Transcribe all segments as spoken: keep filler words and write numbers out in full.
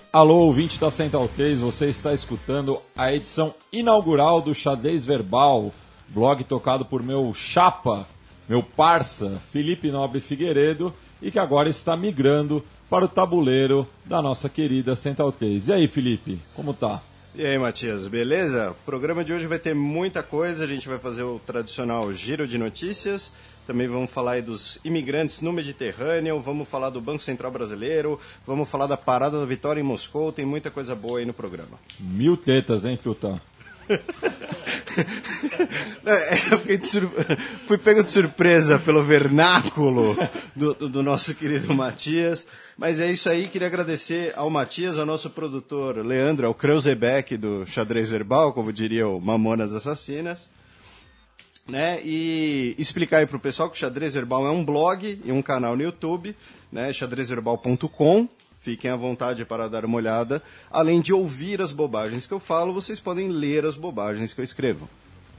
Alô, ouvinte da Central Case, você está escutando a edição inaugural do Xadrez Verbal, blog tocado por meu chapa, meu parça, Felipe Nobre Figueiredo, e que agora está migrando para o tabuleiro da nossa querida Central Case. E aí, Felipe, como tá? E aí, Matias, beleza? O programa de hoje vai ter muita coisa, a gente vai fazer o tradicional giro de notícias, também vamos falar aí dos imigrantes no Mediterrâneo, vamos falar do Banco Central Brasileiro, vamos falar da parada da vitória em Moscou, tem muita coisa boa aí no programa. Mil tetas, hein, Tutan? É, eu fiquei de sur... Fui pego de surpresa pelo vernáculo do, do, do nosso querido Matias, mas é isso aí, queria agradecer ao Matias, ao nosso produtor Leandro, ao Kreuzebeck do Xadrez Verbal, como diria o Mamonas Assassinas, né? E explicar aí pro pessoal que o Xadrez Verbal é um blog e um canal no YouTube, né? xadrez verbal ponto com. Fiquem à vontade para dar uma olhada. Além de ouvir as bobagens que eu falo, vocês podem ler as bobagens que eu escrevo.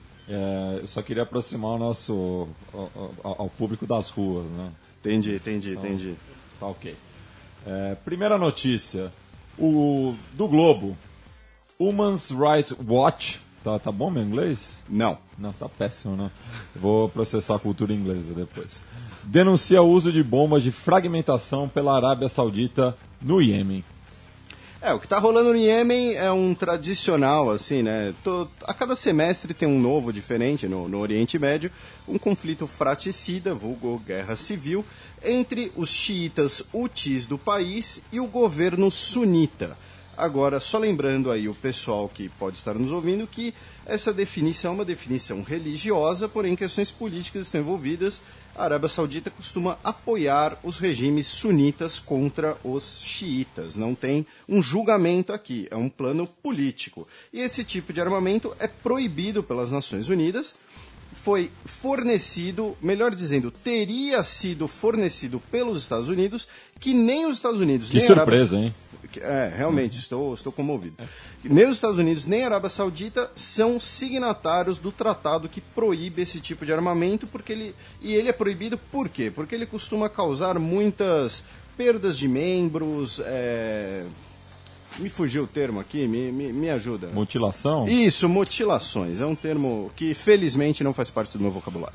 É, eu só queria aproximar o nosso ao, ao público das ruas, né? Entendi, entendi, então, entendi. Tá ok. É, primeira notícia, o, do Globo, Human Rights Watch, tá, tá bom meu inglês? Não. Não, tá péssimo, né? Vou processar a cultura inglesa depois. Denuncia o uso de bombas de fragmentação pela Arábia Saudita no Iêmen. É, o que está rolando no Iêmen é um tradicional, assim, né? Tô, a cada semestre tem um novo diferente no, no Oriente Médio, um conflito fratricida, vulgo guerra civil, entre os xiitas hutis do país e o governo sunita. Agora, só lembrando aí o pessoal que pode estar nos ouvindo que essa definição é uma definição religiosa, porém questões políticas estão envolvidas. A Arábia Saudita costuma apoiar os regimes sunitas contra os xiitas. Não tem um julgamento aqui, é um plano político. E esse tipo de armamento é proibido pelas Nações Unidas. Foi fornecido, melhor dizendo, teria sido fornecido pelos Estados Unidos, que nem os Estados Unidos... Que nem surpresa, Arábia... hein? É, realmente, estou, estou comovido. Nem os Estados Unidos, nem a Arábia Saudita são signatários do tratado que proíbe esse tipo de armamento, porque ele, e ele é proibido por quê? Porque ele costuma causar muitas perdas de membros, é... me fugiu o termo aqui, me, me, me ajuda. Mutilação? Isso, mutilações, é um termo que felizmente não faz parte do meu vocabulário.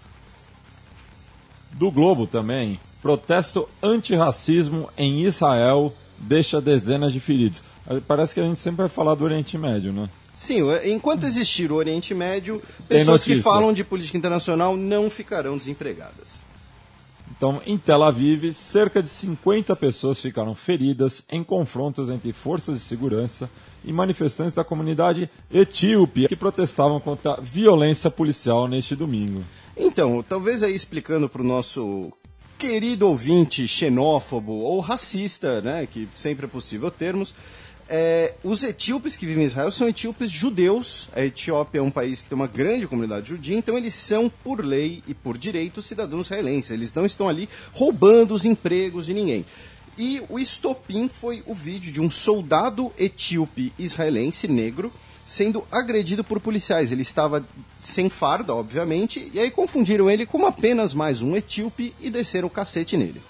Do Globo também, protesto antirracismo em Israel deixa dezenas de feridos. Parece que a gente sempre vai falar do Oriente Médio, né? Sim, enquanto existir o Oriente Médio, pessoas que falam de política internacional não ficarão desempregadas. Então, em Tel Aviv, cerca de cinquenta pessoas ficaram feridas em confrontos entre forças de segurança e manifestantes da comunidade etíope que protestavam contra a violência policial neste domingo. Então, talvez aí explicando para o nosso querido ouvinte xenófobo ou racista, né, que sempre é possível termos, é, os etíopes que vivem em Israel são etíopes judeus. A Etiópia é um país que tem uma grande comunidade judia, então eles são, por lei e por direito, cidadãos israelenses. Eles não estão ali roubando os empregos de ninguém. E o estopim foi o vídeo de um soldado etíope israelense negro sendo agredido por policiais. Ele estava sem farda, obviamente, e aí confundiram ele com apenas mais um etíope e desceram o cacete nele.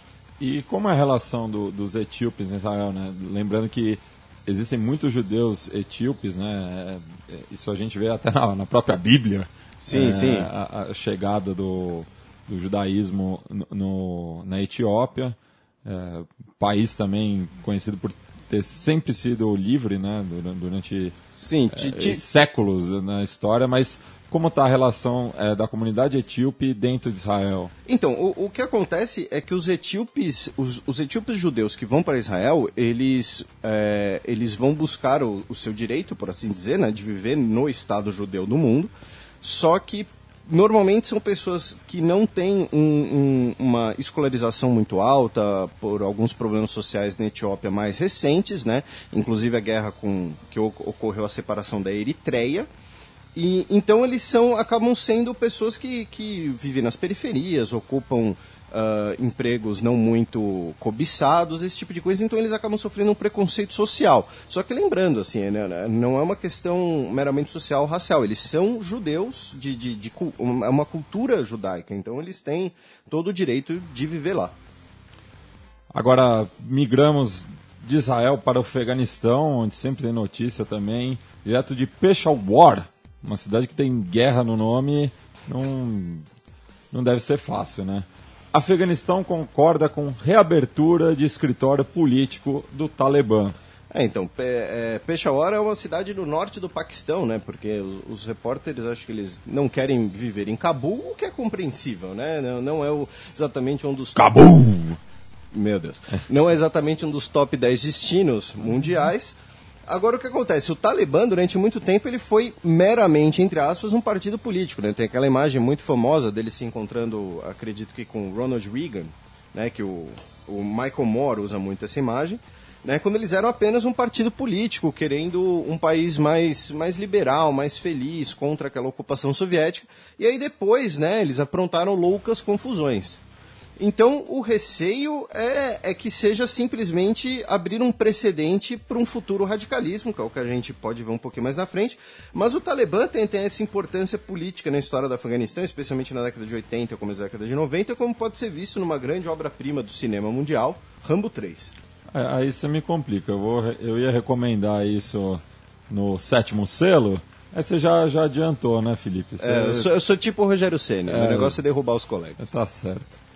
E como é a relação do, dos etíopes em Israel, né? Lembrando que existem muitos judeus etíopes, né? Isso a gente vê até na, na própria Bíblia. Sim, é, sim. A, a chegada do, do judaísmo no, no, na Etiópia. É, país também conhecido por ter sempre sido livre, né? Durante, durante sim, é, ti, ti... séculos na história, mas... Como está a relação é, da comunidade etíope dentro de Israel? Então, o, o que acontece é que os etíopes, os, os etíopes judeus que vão para Israel, eles, é, eles vão buscar o, o seu direito, por assim dizer, né, de viver no Estado judeu do mundo, só que normalmente são pessoas que não têm um, um, uma escolarização muito alta, por alguns problemas sociais na Etiópia mais recentes, né, inclusive a guerra com, que ocorreu a separação da Eritreia. E, então eles são, acabam sendo pessoas que, que vivem nas periferias, ocupam uh, empregos não muito cobiçados, esse tipo de coisa, então eles acabam sofrendo um preconceito social. Só que lembrando, assim, né, não é uma questão meramente social ou racial, eles são judeus, de, de, de, é uma cultura judaica, então eles têm todo o direito de viver lá. Agora, migramos de Israel para o Afeganistão, onde sempre tem notícia também, direto de Peshawar, uma cidade que tem guerra no nome, não, não deve ser fácil, né? Afeganistão concorda com reabertura de escritório político do Talibã. É, então, Pe é, Peshawar é uma cidade do norte do Paquistão, né? Porque os, os repórteres, acho que eles não querem viver em Cabul, o que é compreensível, né? Não, não é o, exatamente um dos... Cabul! Meu Deus. Não é exatamente um dos top dez destinos mundiais. Agora, o que acontece? O Talibã, durante muito tempo, ele foi meramente, entre aspas, um partido político, né? Tem aquela imagem muito famosa dele se encontrando, acredito que com Ronald Reagan, né? Que o, o Michael Moore usa muito essa imagem. Né, quando eles eram apenas um partido político, querendo um país mais, mais liberal, mais feliz, contra aquela ocupação soviética. E aí depois, né, eles aprontaram loucas confusões. Então, o receio é, é que seja simplesmente abrir um precedente para um futuro radicalismo, que é o que a gente pode ver um pouquinho mais na frente. Mas o Talibã tem, tem essa importância política na história do Afeganistão, especialmente na década de oitenta, como na década de noventa, como pode ser visto numa grande obra-prima do cinema mundial, Rambo três. Aí você me complica, eu, vou, eu ia recomendar isso no Sétimo Selo, aí você já, já adiantou, né, Felipe? Você... É, eu, sou, eu sou tipo o Rogério Ceni, é, o negócio é derrubar os colegas. Tá certo.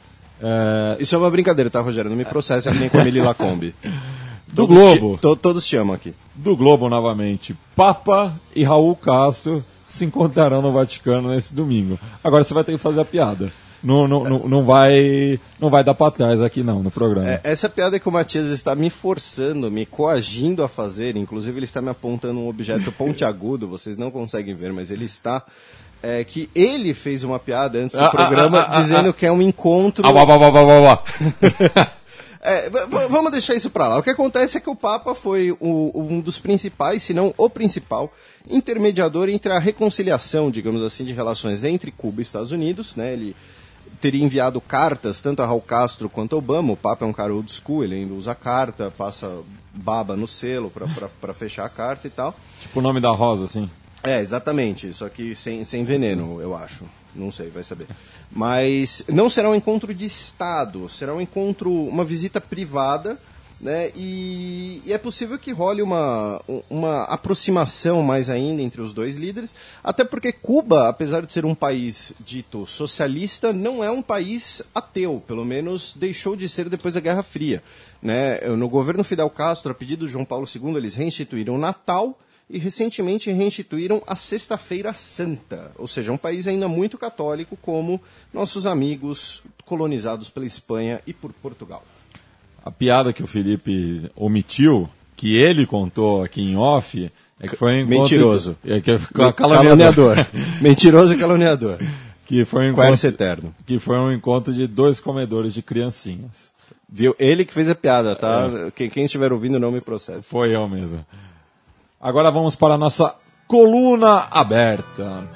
É... Isso é uma brincadeira, tá, Rogério? Não me processa que nem com a Emily Lacombe. Do todos Globo. Te, to, todos te amam aqui. Do Globo, novamente. Papa e Raul Castro se encontrarão no Vaticano nesse domingo. Agora você vai ter que fazer a piada. Não, não, não, não, vai, não vai dar pra trás aqui não, no programa. É, essa piada que o Matias está me forçando, me coagindo a fazer, inclusive ele está me apontando um objeto pontiagudo, vocês não conseguem ver, mas ele está... É, que ele fez uma piada antes do ah, programa ah, ah, dizendo ah, que é um encontro... Ah, bah, bah, bah, bah, bah. É, vamos deixar isso pra lá. O que acontece é que o Papa foi o, um dos principais, se não o principal, intermediador entre a reconciliação, digamos assim, de relações entre Cuba e Estados Unidos, né? Ele teria enviado cartas tanto a Raul Castro quanto a Obama. O Papa é um cara old school, ele ainda usa carta, passa baba no selo pra, pra, pra fechar a carta e tal. Tipo o nome da rosa, assim? É, exatamente, só que sem, sem veneno, eu acho. Não sei, vai saber. Mas não será um encontro de Estado, será um encontro, uma visita privada, né? E, e é possível que role uma, uma aproximação mais ainda entre os dois líderes, até porque Cuba, apesar de ser um país dito socialista, não é um país ateu, pelo menos deixou de ser depois da Guerra Fria, né? No governo Fidel Castro, a pedido de João Paulo segundo, eles reinstituíram o Natal e recentemente reinstituíram a Sexta-feira Santa, ou seja, um país ainda muito católico como nossos amigos colonizados pela Espanha e por Portugal. A piada que o Felipe omitiu, que ele contou aqui em off, é que foi um encontro... Mentiroso. De... É que foi caluniador. caluniador. Mentiroso e caluniador. Que foi um encontro... eterno. Que foi um encontro de dois comedores de criancinhas. Viu? Ele que fez a piada, tá? É. Quem, quem estiver ouvindo não me processa. Foi eu mesmo. Agora vamos para a nossa coluna aberta.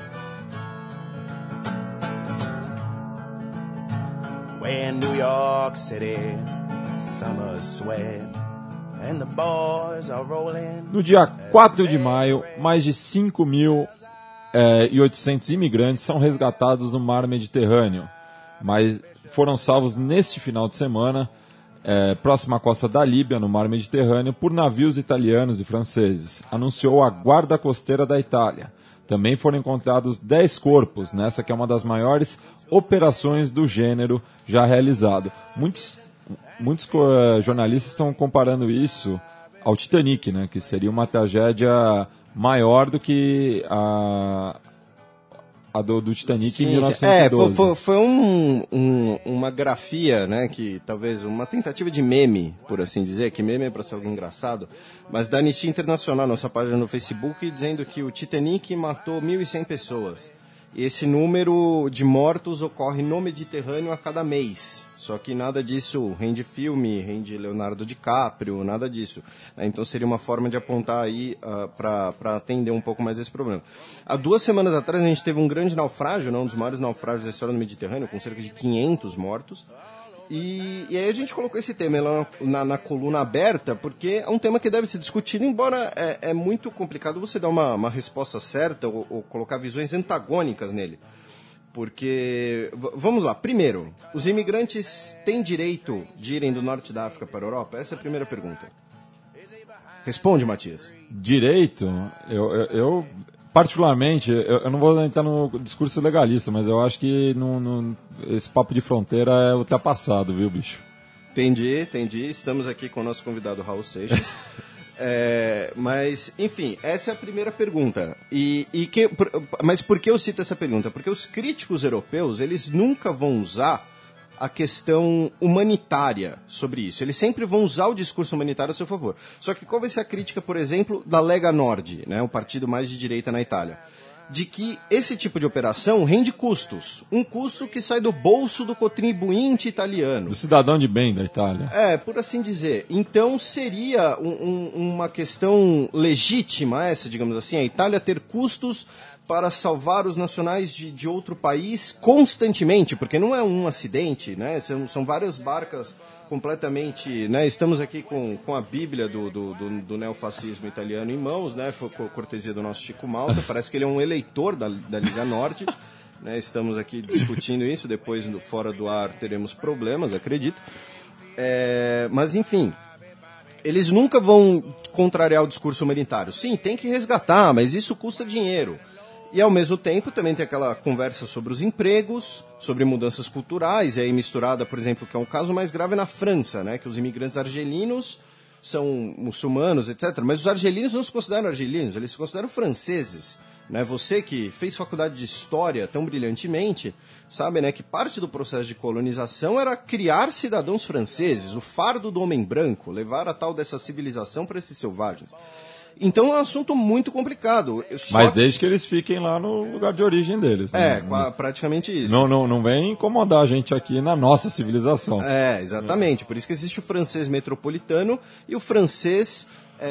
We're in New York City, summer sweat, and the boys are rolling. No dia quatro de maio, mais de cinco mil e oitocentos imigrantes são resgatados no mar Mediterrâneo, mas foram salvos neste final de semana, É, próxima à costa da Líbia, no mar Mediterrâneo, por navios italianos e franceses, anunciou a Guarda Costeira da Itália. Também foram encontrados dez corpos, nessa que é uma das maiores operações do gênero já realizado. Muitos, muitos uh, jornalistas estão comparando isso ao Titanic, né, que seria uma tragédia maior do que a... a do, do Titanic Sim, em mil novecentos e doze. É, foi, foi um, um, uma grafia, né, que talvez uma tentativa de meme, por assim dizer, que meme é para ser algo engraçado, mas da Anistia Internacional, nossa página no Facebook, dizendo que o Titanic matou mil e cem pessoas. E esse número de mortos ocorre no Mediterrâneo a cada mês. Só que nada disso rende filme, rende Leonardo DiCaprio, nada disso. Então seria uma forma de apontar aí uh, para atender um pouco mais esse problema. Há duas semanas atrás a gente teve um grande naufrágio, né, um dos maiores naufrágios da história do Mediterrâneo, com cerca de quinhentos mortos. E, e aí a gente colocou esse tema lá na, na coluna aberta, porque é um tema que deve ser discutido, embora é, é muito complicado você dar uma, uma resposta certa ou, ou colocar visões antagônicas nele. Porque, v- vamos lá, primeiro, os imigrantes têm direito de irem do norte da África para a Europa? Essa é a primeira pergunta. Responde, Matias. Direito, eu, eu, eu particularmente, eu, eu não vou entrar no discurso legalista, mas eu acho que no, no, esse papo de fronteira é ultrapassado, viu, bicho? Entendi, entendi. Estamos aqui com o nosso convidado Raul Seixas. É, mas, enfim, essa é a primeira pergunta. E, e que, por, mas por que eu cito essa pergunta? Porque os críticos europeus, eles nunca vão usar a questão humanitária sobre isso. Eles sempre vão usar o discurso humanitário a seu favor. Só que qual vai ser a crítica, por exemplo, da Lega Nord, né, o partido mais de direita na Itália? De que esse tipo de operação rende custos. Um custo que sai do bolso do contribuinte italiano. Do cidadão de bem da Itália. É, por assim dizer. Então seria um, um, uma questão legítima essa, digamos assim, a Itália ter custos para salvar os nacionais de, de outro país constantemente, porque não é um acidente, né? São, são várias barcas completamente, né? Estamos aqui com, com a Bíblia do, do, do, do neofascismo italiano em mãos, né? Foi cortesia do nosso Chico Malta, parece que ele é um eleitor da, da Liga Norte, né? Estamos aqui discutindo isso, depois no, fora do ar teremos problemas, acredito. É, mas enfim, eles nunca vão contrariar o discurso humanitário. Sim, tem que resgatar, mas isso custa dinheiro. E, ao mesmo tempo, também tem aquela conversa sobre os empregos, sobre mudanças culturais, e aí misturada, por exemplo, que é um caso mais grave na França, né, que os imigrantes argelinos são muçulmanos, etcétera. Mas os argelinos não se consideram argelinos, eles se consideram franceses. Né? Você que fez faculdade de História tão brilhantemente, sabe, né, que parte do processo de colonização era criar cidadãos franceses, o fardo do homem branco, levar a tal dessa civilização para esses selvagens. Então é um assunto muito complicado. Só... Mas desde que eles fiquem lá no lugar de origem deles. É, né? praticamente isso. Não, não, não vem incomodar a gente aqui na nossa civilização. É, exatamente. Por isso que existe o francês metropolitano e o francês,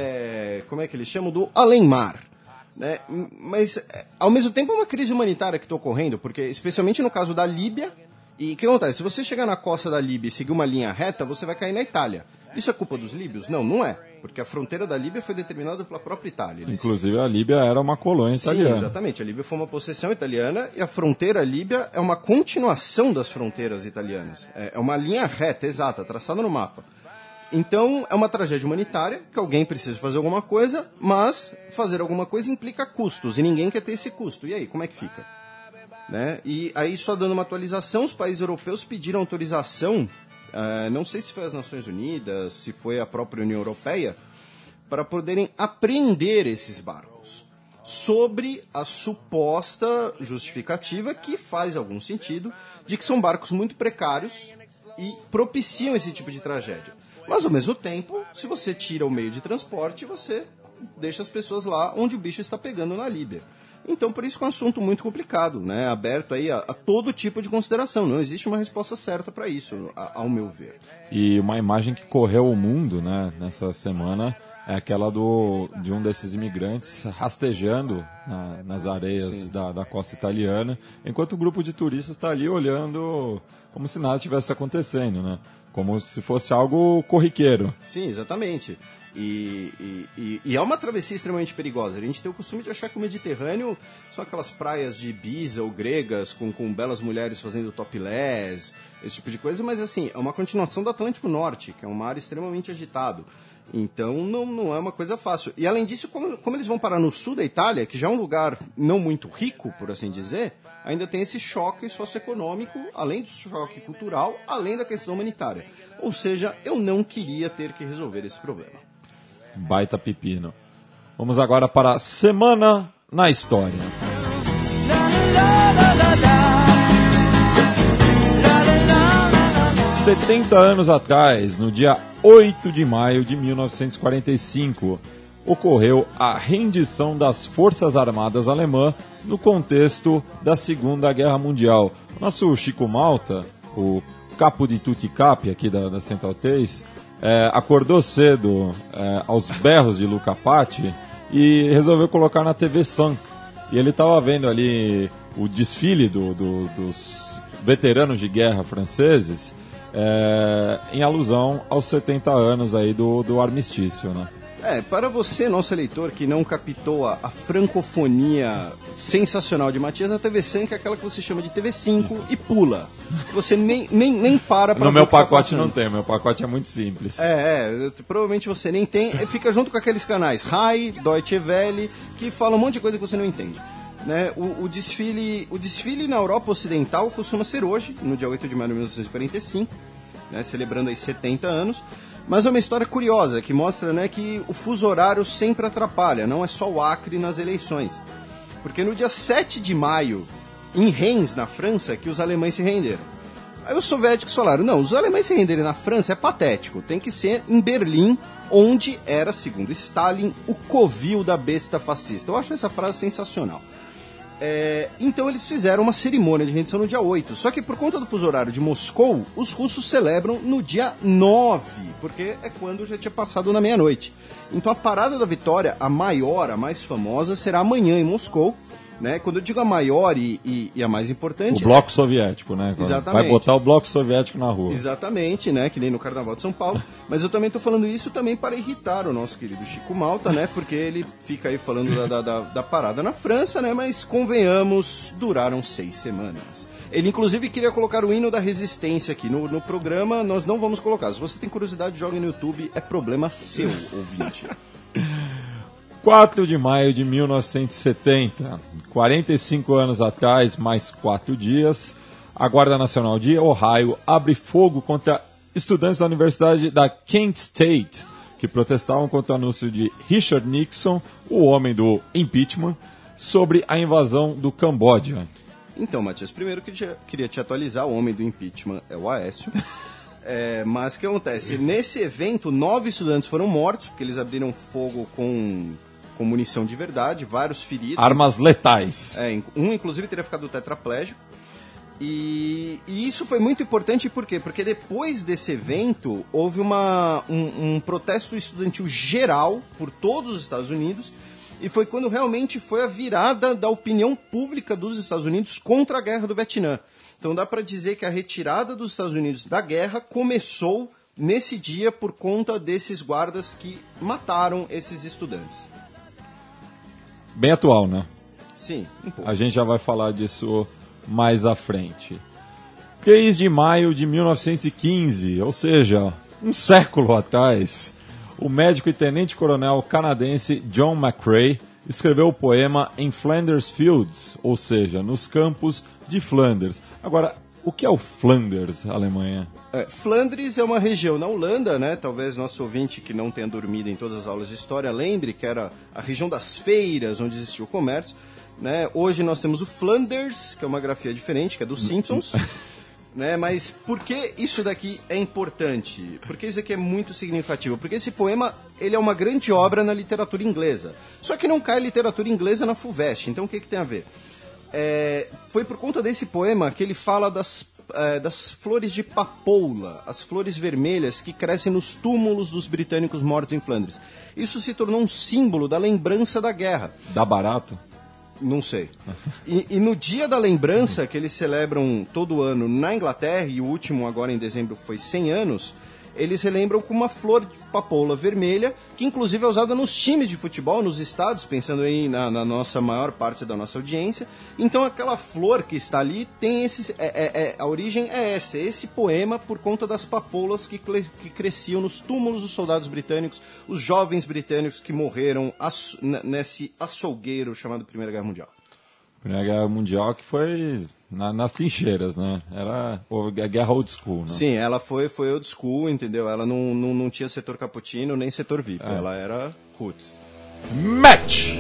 é, como é que eles chamam? Do além-mar. Né? Mas, ao mesmo tempo, é uma crise humanitária que está ocorrendo, porque, especialmente no caso da Líbia, e o que acontece? Se você chegar na costa da Líbia e seguir uma linha reta, você vai cair na Itália. Isso é culpa dos líbios? Não, não é. Porque a fronteira da Líbia foi determinada pela própria Itália. Eles... Inclusive, a Líbia era uma colônia italiana. Sim, exatamente. A Líbia foi uma possessão italiana e a fronteira líbia é uma continuação das fronteiras italianas. É uma linha reta, exata, traçada no mapa. Então, é uma tragédia humanitária, que alguém precisa fazer alguma coisa, mas fazer alguma coisa implica custos, e ninguém quer ter esse custo. E aí, como é que fica? Né? E aí, só dando uma atualização, os países europeus pediram autorização, uh, não sei se foi as Nações Unidas, se foi a própria União Europeia, para poderem apreender esses barcos, sobre a suposta justificativa, que faz algum sentido, de que são barcos muito precários e propiciam esse tipo de tragédia. Mas, ao mesmo tempo, se você tira o meio de transporte, você deixa as pessoas lá onde o bicho está pegando na Líbia. Então, por isso que é um assunto muito complicado, né? Aberto aí a, a todo tipo de consideração. Não existe uma resposta certa para isso, a, ao meu ver. E uma imagem que correu o mundo, né, nessa semana é aquela do, de um desses imigrantes rastejando na, nas areias da, da costa italiana, enquanto o grupo de turistas está ali olhando como se nada estivesse acontecendo, né? Como se fosse algo corriqueiro. Sim, exatamente. E, e, e, e é uma travessia extremamente perigosa. A gente tem o costume de achar que o Mediterrâneo são aquelas praias de Ibiza ou gregas com, com belas mulheres fazendo topless, esse tipo de coisa, mas assim, é uma continuação do Atlântico Norte, que é um mar extremamente agitado. Então não, não é uma coisa fácil. E além disso, como, como eles vão parar no sul da Itália, que já é um lugar não muito rico, por assim dizer, ainda tem esse choque socioeconômico, além do choque cultural, além da questão humanitária. Ou seja, eu não queria ter que resolver esse problema. Baita pepino. Vamos agora para a Semana na História. setenta anos atrás, no dia oito de maio de mil novecentos e quarenta e cinco, ocorreu a rendição das Forças Armadas Alemãs no contexto da Segunda Guerra Mundial. O nosso Chico Malta, o capo de tutti capi aqui da, da Central três, é, acordou cedo é, aos berros de Luca Patti e resolveu colocar na T V Sank. E ele estava vendo ali o desfile do, do, dos veteranos de guerra franceses, É, em alusão aos setenta anos aí do, do armistício, né? É, para você, nosso eleitor, que não captou a, a francofonia sensacional de Matias, a T V cinco é aquela que você chama de T V cinco e pula. Você nem, nem, nem para pra No ver meu o que tá pacote passando. não tem, meu pacote é muito simples. É, é, provavelmente você nem tem, fica junto com aqueles canais Rai, Deutsche Welle, que falam um monte de coisa que você não entende. Né? O, o, desfile, o desfile na Europa Ocidental costuma ser hoje, no dia oito de maio de mil novecentos e quarenta e cinco, né, celebrando aí setenta anos, mas é uma história curiosa, que mostra, né, que o fuso horário sempre atrapalha, não é só o Acre nas eleições. Porque no dia sete de maio, em Reims, na França, que os alemães se renderam. Aí os soviéticos falaram, não, os alemães se renderem na França é patético, tem que ser em Berlim, onde era, segundo Stalin, o covil da besta fascista. Eu acho essa frase sensacional. É, então eles fizeram uma cerimônia de rendição no dia oito, só que por conta do fuso horário de Moscou, os russos celebram no dia nove, porque é quando já tinha passado na meia-noite. Então a Parada da Vitória, a maior, a mais famosa, será amanhã em Moscou, né? Quando eu digo a maior e, e, e a mais importante... O bloco soviético, né? Exatamente. Vai botar o bloco soviético na rua. Exatamente, né? Que nem no Carnaval de São Paulo. Mas eu também estou falando isso também para irritar o nosso querido Chico Malta, né? Porque ele fica aí falando da, da, da, da parada na França, né? Mas convenhamos, duraram seis semanas. Ele inclusive queria colocar o hino da resistência aqui no, no programa, nós não vamos colocar. Se você tem curiosidade, jogue no YouTube, é problema seu, ouvinte. quatro de maio de mil novecentos e setenta, quarenta e cinco anos atrás, mais quatro dias, a Guarda Nacional de Ohio abre fogo contra estudantes da Universidade da Kent State, que protestavam contra o anúncio de Richard Nixon, o homem do impeachment, sobre a invasão do Camboja. Então, Matias, primeiro que eu queria te atualizar, o homem do impeachment é o Aécio. É, mas o que acontece? Nesse evento, nove estudantes foram mortos, porque eles abriram fogo com... com munição de verdade, vários feridos. Armas letais. É, um, inclusive, teria ficado tetraplégico. E, e isso foi muito importante, por quê? Porque depois desse evento, houve uma, um, um protesto estudantil geral por todos os Estados Unidos, e foi quando realmente foi a virada da opinião pública dos Estados Unidos contra a guerra do Vietnã. Então dá para dizer que a retirada dos Estados Unidos da guerra começou nesse dia por conta desses guardas que mataram esses estudantes. Bem atual, né? Sim, um pouco. A gente já vai falar disso mais à frente. três de maio de mil novecentos e quinze, ou seja, um século atrás, o médico e tenente-coronel canadense John McCrae escreveu o poema Em Flanders Fields, ou seja, nos campos de Flanders. Agora, o que é o Flanders, Alemanha? É, Flandres é uma região na Holanda, né? Talvez nosso ouvinte que não tenha dormido em todas as aulas de história lembre que era a região das feiras onde existia o comércio, né? Hoje nós temos o Flanders, que é uma grafia diferente, que é dos Simpsons. Né? Mas por que isso daqui é importante? Por que isso aqui é muito significativo? Porque esse poema ele é uma grande obra na literatura inglesa. Só que não cai literatura inglesa na FUVEST. Então o que, que tem a ver? É, foi por conta desse poema que ele fala das, é, das flores de papoula, as flores vermelhas que crescem nos túmulos dos britânicos mortos em Flandres. Isso se tornou um símbolo da lembrança da guerra. Dá barato? Não sei. E, e no dia da lembrança, que eles celebram todo ano na Inglaterra, e o último agora em dezembro foi cem anos, eles relembram com uma flor de papoula vermelha, que inclusive é usada nos times de futebol, nos estádios, pensando aí na, na nossa maior parte da nossa audiência. Então aquela flor que está ali tem esse... É, é, é, a origem é essa, é esse poema por conta das papoulas que, que cresciam nos túmulos dos soldados britânicos, os jovens britânicos que morreram aç, nesse açougueiro chamado Primeira Guerra Mundial. Primeira Guerra Mundial que foi na, nas trincheiras, né? Era a guerra old school, né? Sim, ela foi, foi old school, entendeu? Ela não, não, não tinha setor cappuccino nem setor V I P, é. Ela era roots. Match!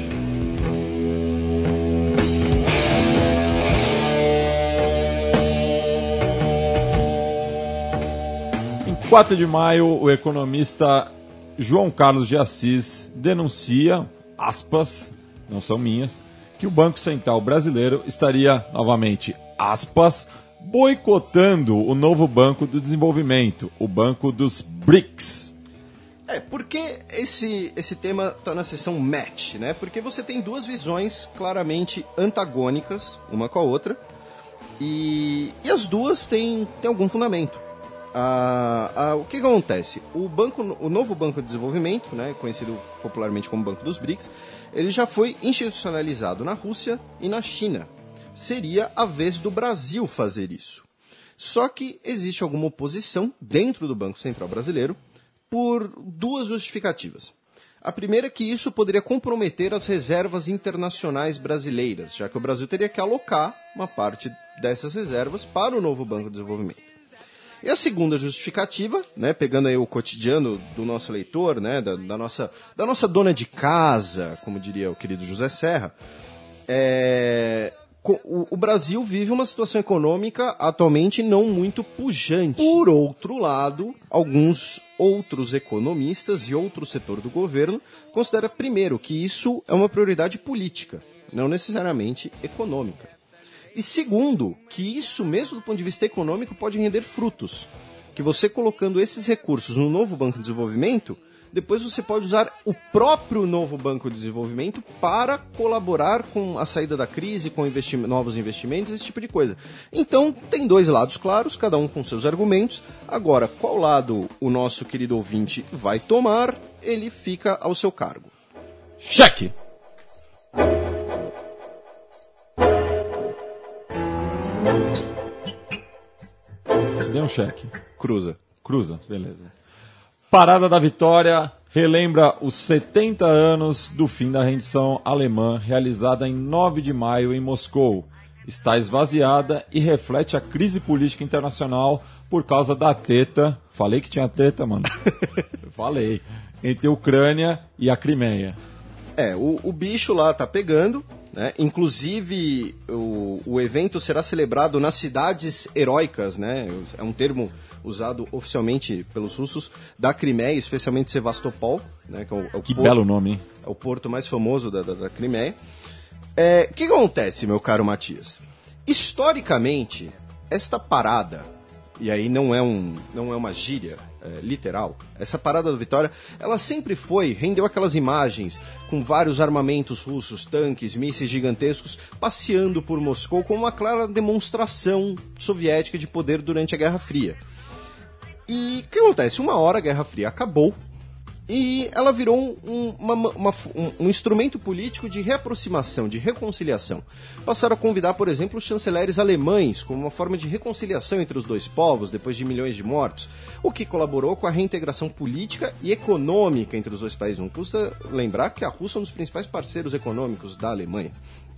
Em quatro de maio, o economista João Carlos de Assis denuncia, aspas, não são minhas, que o Banco Central brasileiro estaria, novamente, aspas, boicotando o novo Banco do Desenvolvimento, o Banco dos B R I C S. É, porque esse, esse tema está na seção match, né? Porque você tem duas visões claramente antagônicas, uma com a outra, e, e as duas têm, têm algum fundamento. a, a, o que, que acontece? O, banco, o novo Banco de Desenvolvimento, né, conhecido popularmente como Banco dos B R I C S, ele já foi institucionalizado na Rússia e na China. Seria a vez do Brasil fazer isso. Só que existe alguma oposição dentro do Banco Central Brasileiro por duas justificativas. A primeira é que isso poderia comprometer as reservas internacionais brasileiras, já que o Brasil teria que alocar uma parte dessas reservas para o novo Banco de Desenvolvimento. E a segunda justificativa, né, pegando aí o cotidiano do nosso leitor, né, da, da, nossa, da nossa dona de casa, como diria o querido José Serra, é... O, o Brasil vive uma situação econômica atualmente não muito pujante. Por outro lado, alguns outros economistas e outro setor do governo consideram, primeiro, que isso é uma prioridade política, não necessariamente econômica. E segundo, que isso mesmo do ponto de vista econômico pode render frutos. Que você colocando esses recursos no novo Banco de Desenvolvimento, depois você pode usar o próprio novo Banco de Desenvolvimento para colaborar com a saída da crise, com investi- novos investimentos, esse tipo de coisa. Então, tem dois lados claros, cada um com seus argumentos. Agora, qual lado o nosso querido ouvinte vai tomar, ele fica ao seu cargo. Cheque! Dê um cheque. Cruza. Cruza, beleza. Parada da Vitória relembra os setenta anos do fim da rendição alemã, realizada em nove de maio em Moscou. Está esvaziada e reflete a crise política internacional por causa da treta. Falei que tinha treta, mano. Falei. Entre a Ucrânia e a Crimeia. É, o, o bicho lá tá pegando, né? Inclusive, o, o evento será celebrado nas cidades heróicas, né? É um termo usado oficialmente pelos russos, da Crimeia, especialmente Sevastopol, né, que é o, é o que porto, belo nome, hein? É o porto mais famoso da, da, da Crimeia. O é, que acontece, meu caro Matias? Historicamente, esta parada, e aí não é, um, não é uma gíria é, literal, essa parada da Vitória, ela sempre foi, rendeu aquelas imagens com vários armamentos russos, tanques, mísseis gigantescos, passeando por Moscou como uma clara demonstração soviética de poder durante a Guerra Fria. E o que acontece? Uma hora a Guerra Fria acabou e ela virou um, uma, uma, um, um instrumento político de reaproximação, de reconciliação. Passaram a convidar, por exemplo, os chanceleres alemães como uma forma de reconciliação entre os dois povos depois de milhões de mortos, o que colaborou com a reintegração política e econômica entre os dois países. Não custa lembrar que a Rússia é um dos principais parceiros econômicos da Alemanha.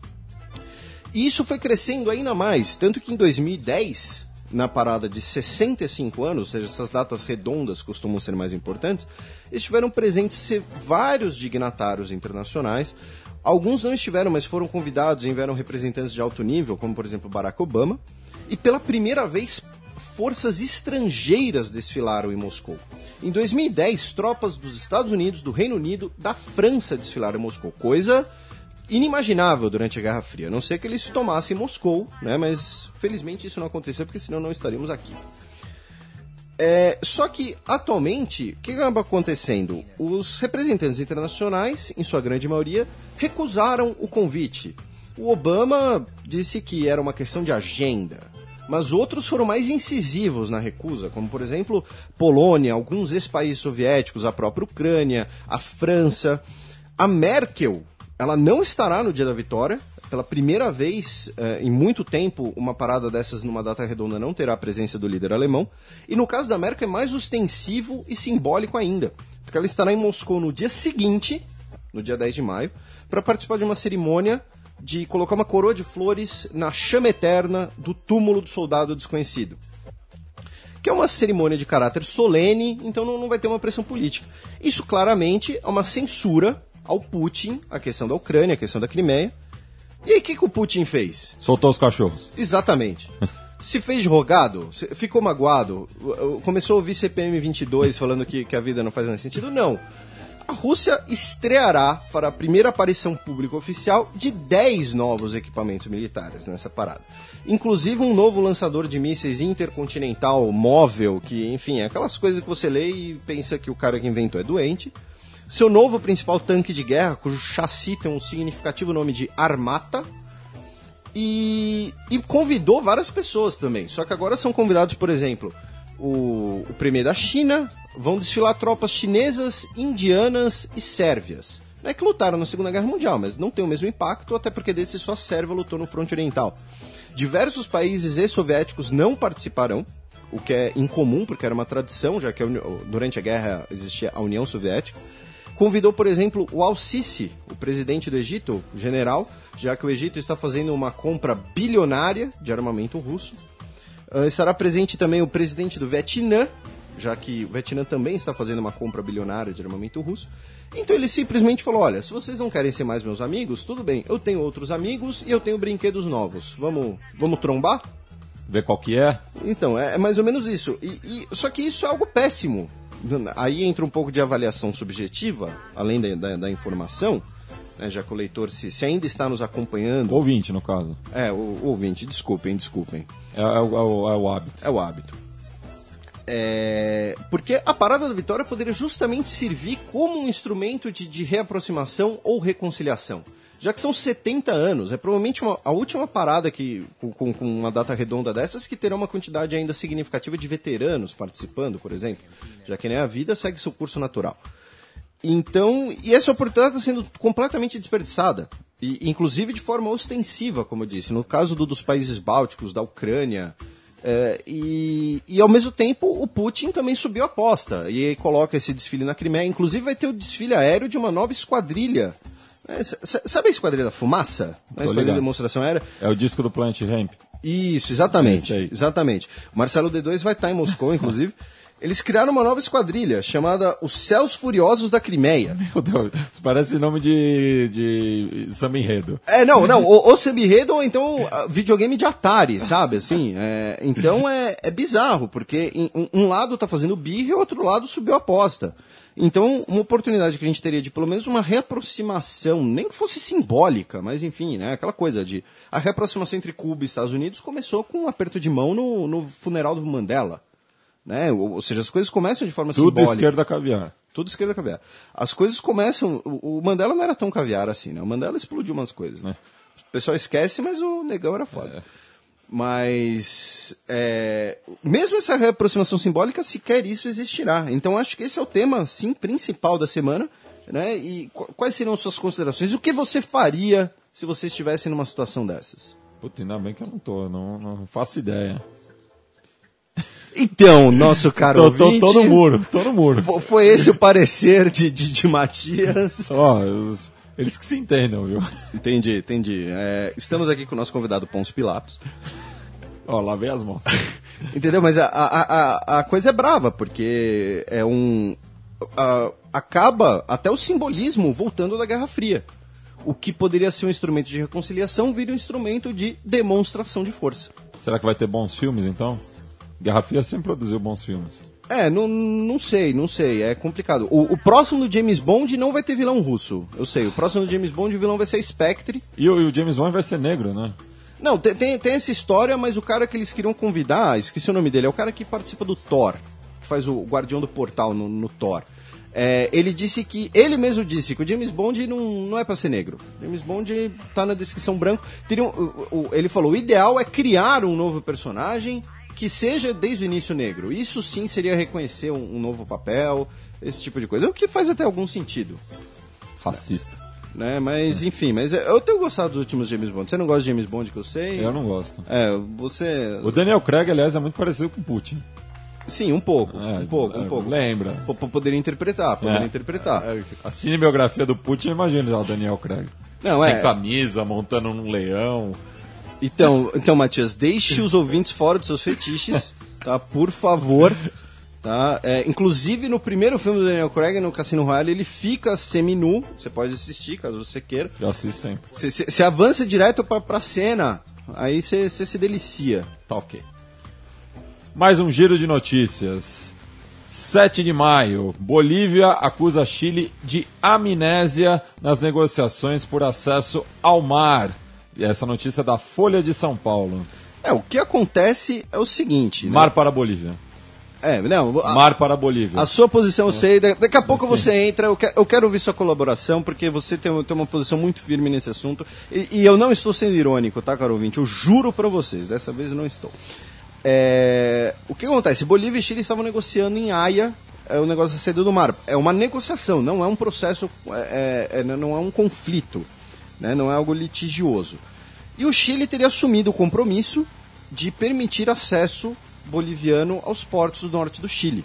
E isso foi crescendo ainda mais, tanto que em dois mil e dez... na parada de sessenta e cinco anos, ou seja, essas datas redondas costumam ser mais importantes, estiveram presentes vários dignatários internacionais. Alguns não estiveram, mas foram convidados e vieram representantes de alto nível, como por exemplo Barack Obama. E pela primeira vez, forças estrangeiras desfilaram em Moscou. Em dois mil e dez, tropas dos Estados Unidos, do Reino Unido, da França desfilaram em Moscou. Coisa inimaginável durante a Guerra Fria, a não ser que eles tomassem Moscou, né? Mas felizmente isso não aconteceu, porque senão não estaríamos aqui. É, só que, atualmente, o que acaba acontecendo? Os representantes internacionais, em sua grande maioria, recusaram o convite. O Obama disse que era uma questão de agenda, mas outros foram mais incisivos na recusa, como, por exemplo, Polônia, alguns ex-países soviéticos, a própria Ucrânia, a França. A Merkel, ela não estará no dia da vitória. Pela primeira vez eh, em muito tempo, uma parada dessas numa data redonda não terá a presença do líder alemão. E no caso da Merkel é mais ostensivo e simbólico ainda, porque ela estará em Moscou no dia seguinte, no dia dez de maio, para participar de uma cerimônia de colocar uma coroa de flores na chama eterna do túmulo do soldado desconhecido. Que é uma cerimônia de caráter solene, então não, não vai ter uma pressão política. Isso claramente é uma censura ao Putin, a questão da Ucrânia, a questão da Crimeia. E aí, o que, que o Putin fez? Soltou os cachorros. Exatamente. Se fez de rogado? Ficou magoado? Começou a ouvir C P M vinte e dois falando que, que a vida não faz mais sentido? Não. A Rússia estreará, fará a primeira aparição pública oficial de dez novos equipamentos militares nessa parada. Inclusive um novo lançador de mísseis intercontinental móvel, que, enfim, é aquelas coisas que você lê e pensa que o cara que inventou é doente. Seu novo principal tanque de guerra, cujo chassi tem um significativo nome de Armata, e, e convidou várias pessoas também. Só que agora são convidados, por exemplo, o, o premier da China, vão desfilar tropas chinesas, indianas e sérvias. Não é que lutaram na Segunda Guerra Mundial, mas não tem o mesmo impacto, até porque desse só a Sérvia lutou no fronte oriental. Diversos países ex-soviéticos não participarão, o que é incomum, porque era uma tradição, já que a Uni... durante a guerra existia a União Soviética. Convidou, por exemplo, o Al-Sisi, o presidente do Egito, o general, já que o Egito está fazendo uma compra bilionária de armamento russo. Uh, estará presente também o presidente do Vietnã, já que o Vietnã também está fazendo uma compra bilionária de armamento russo. Então ele simplesmente falou, olha, se vocês não querem ser mais meus amigos, tudo bem, eu tenho outros amigos e eu tenho brinquedos novos. Vamos, vamos trombar? Ver qual que é? Então, é, é mais ou menos isso. E, e, só que isso é algo péssimo. Aí entra um pouco de avaliação subjetiva, além da, da, da informação, né, já que o leitor, se, se ainda está nos acompanhando... Ouvinte, no caso. É, o, o ouvinte, desculpem, desculpem. É, é, o, é, o, é o hábito. É o hábito. É, porque a Parada da Vitória poderia justamente servir como um instrumento de, de reaproximação ou reconciliação. Já que são setenta anos, é provavelmente uma, a última parada que, com, com uma data redonda dessas que terá uma quantidade ainda significativa de veteranos participando, por exemplo, já que, né, a vida segue seu curso natural. Então, e essa oportunidade está sendo completamente desperdiçada, e, inclusive de forma ostensiva, como eu disse, no caso do, dos países bálticos, da Ucrânia, é, e, e ao mesmo tempo o Putin também subiu a aposta, e coloca esse desfile na Crimeia, inclusive vai ter o desfile aéreo de uma nova esquadrilha. É, sabe a Esquadrilha da Fumaça? A Esquadrilha de Demonstração Aérea? É o disco do Planet Ramp. Isso, exatamente. É exatamente. O Marcelo D dois vai estar em Moscou, inclusive. Eles criaram uma nova esquadrilha chamada Os Céus Furiosos da Crimeia. Meu Deus, isso parece nome de, de samba enredo. É, não, não, ou, ou samba enredo ou então uh, videogame de Atari, sabe, assim. É, então é, é bizarro, porque em, um, um lado tá fazendo birra e o outro lado subiu a aposta. Então, uma oportunidade que a gente teria de pelo menos uma reaproximação, nem que fosse simbólica, mas enfim, né, aquela coisa de... A reaproximação entre Cuba e Estados Unidos começou com um aperto de mão no, no funeral do Mandela. Né? Ou, ou seja, as coisas começam de forma Tudo simbólica. Tudo esquerda caviar. Tudo esquerda caviar. As coisas começam... O, o Mandela não era tão caviar assim, né? O Mandela explodiu umas coisas. Né? O pessoal esquece, mas o negão era foda. É. Mas, é, mesmo essa reaproximação simbólica, sequer isso existirá. Então, acho que esse é o tema, sim, principal da semana. Né? E quais seriam suas considerações? O que você faria se você estivesse numa situação dessas? Puta, ainda bem que eu não tô, não, não faço ideia. Então, nosso caro tô, ouvinte... Tô, tô no muro, tô no muro. Foi esse o parecer de, de, de Matias. Ó, oh, eles que se entendam, viu? Entendi, entendi. É, estamos aqui com o nosso convidado Pôncio Pilatos. Ó, oh, lavei as mãos. Entendeu? Mas a, a, a, a coisa é brava, porque é um... A, acaba até o simbolismo voltando da Guerra Fria. O que poderia ser um instrumento de reconciliação vira um instrumento de demonstração de força. Será que vai ter bons filmes, então? Guerra Fria sempre produziu bons filmes. É, não, não sei, não sei, é complicado. O, o próximo do James Bond não vai ter vilão russo, eu sei. O próximo do James Bond o vilão vai ser Spectre. E o, e o James Bond vai ser negro, né? Não, tem, tem, tem essa história, mas o cara que eles queriam convidar, esqueci o nome dele, é o cara que participa do Thor, que faz o Guardião do Portal no, no Thor. É, ele disse que, ele mesmo disse que o James Bond não, não é pra ser negro. O James Bond tá na descrição branco. Teria um, o, o, ele falou, o ideal é criar um novo personagem que seja desde o início negro. Isso sim seria reconhecer um, um novo papel, esse tipo de coisa. O que faz até algum sentido. Racista. Né? Mas, enfim, mas eu tenho gostado dos últimos James Bond. Você não gosta de James Bond, que eu sei? Eu não gosto. É, você... O Daniel Craig, aliás, é muito parecido com o Putin. Sim, um pouco, é, um pouco, é, um pouco. Lembra. P -p Poderia interpretar, poderia é, interpretar. É, a cinebiografia do Putin, imagina já o Daniel Craig. Não, Sem é... camisa, montando um leão. Então, então, Matias, deixe os ouvintes fora dos seus fetiches, tá? Por favor. Tá? É, inclusive, no primeiro filme do Daniel Craig, no Cassino Royale, ele fica semi-nu. Você pode assistir, caso você queira. Eu assisto sempre. Você avança direto pra, pra cena, aí você se delicia. Tá ok. Mais um giro de notícias. sete de maio, Bolívia acusa Chile de amnésia nas negociações por acesso ao mar. E essa notícia é da Folha de São Paulo. É, o que acontece é o seguinte... Mar né? para a Bolívia. É, não... A, Mar para a Bolívia. A sua posição eu sei, daqui a pouco Sim. você entra, eu quero, eu quero ouvir sua colaboração, porque você tem, tem uma posição muito firme nesse assunto, e, e eu não estou sendo irônico, tá, caro ouvinte? Eu juro pra vocês, dessa vez eu não estou. É, o que acontece? Bolívia e Chile estavam negociando em Haia é, o negócio da saída do mar. É uma negociação, não é um processo, é, é, não é um conflito, né? Não é algo litigioso. E o Chile teria assumido o compromisso de permitir acesso boliviano aos portos do norte do Chile.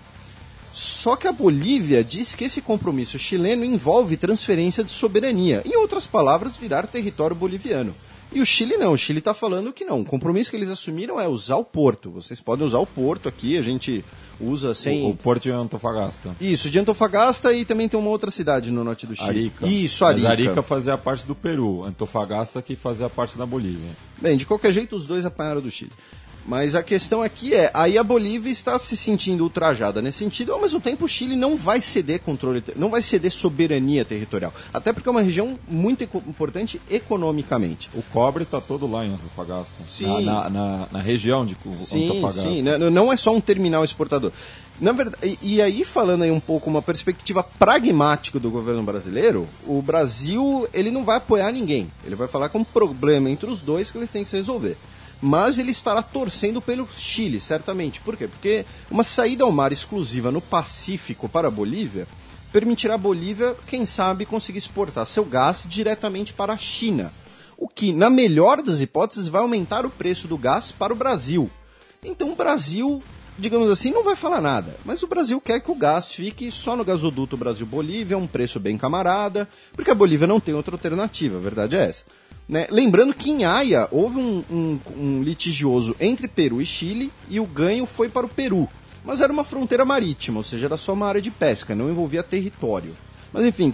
Só que a Bolívia diz que esse compromisso chileno envolve transferência de soberania. Em outras palavras, virar território boliviano. E o Chile não. O Chile está falando que não. O compromisso que eles assumiram é usar o porto. Vocês podem usar o porto aqui, a gente usa sem... O, o porto de Antofagasta. Isso, de Antofagasta e também tem uma outra cidade no norte do Chile. Arica. Isso, Arica. Mas Arica fazia parte do Peru. Antofagasta que fazia parte da Bolívia. Bem, de qualquer jeito, os dois apanharam do Chile. Mas a questão aqui é, aí a Bolívia está se sentindo ultrajada nesse sentido, ao mesmo tempo o Chile não vai ceder controle, não vai ceder soberania territorial, até porque é uma região muito importante economicamente. O cobre está todo lá em Antofagasta, sim. Na, na, na, na região de sim, Antofagasta. Sim, não é só um terminal exportador. Na verdade, e, e aí falando aí um pouco uma perspectiva pragmática do governo brasileiro, o Brasil ele não vai apoiar ninguém, ele vai falar que é um problema entre os dois que eles têm que se resolver. Mas ele estará torcendo pelo Chile, certamente. Por quê? Porque uma saída ao mar exclusiva no Pacífico para a Bolívia permitirá a Bolívia, quem sabe, conseguir exportar seu gás diretamente para a China. O que, na melhor das hipóteses, vai aumentar o preço do gás para o Brasil. Então o Brasil, digamos assim, não vai falar nada. Mas o Brasil quer que o gás fique só no gasoduto Brasil-Bolívia, um preço bem camarada, porque a Bolívia não tem outra alternativa, a verdade é essa. Né? Lembrando que em Haia houve um, um, um litigioso entre Peru e Chile e o ganho foi para o Peru. Mas era uma fronteira marítima, ou seja, era só uma área de pesca, não envolvia território. Mas enfim,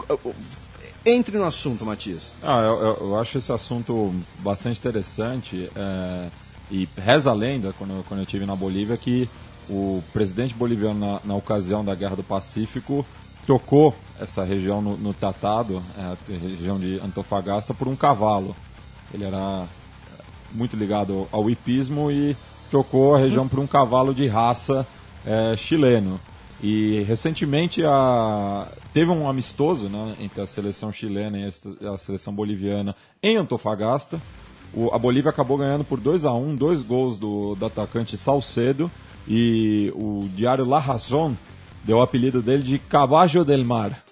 entre no assunto, Matias. Ah, eu, eu, eu acho esse assunto bastante interessante é, e reza a lenda, quando eu, quando eu estive na Bolívia, que o presidente boliviano na, na ocasião da Guerra do Pacífico trocou essa região no, no tratado, é, a região de Antofagasta, por um cavalo. Ele era muito ligado ao hipismo e trocou a região por um cavalo de raça é, chileno. E recentemente a... teve um amistoso, né, entre a seleção chilena e a seleção boliviana em Antofagasta. O, a Bolívia acabou ganhando por dois a um, dois gols do, do atacante Salcedo, e o diário La Razón deu o apelido dele de Caballo del Mar,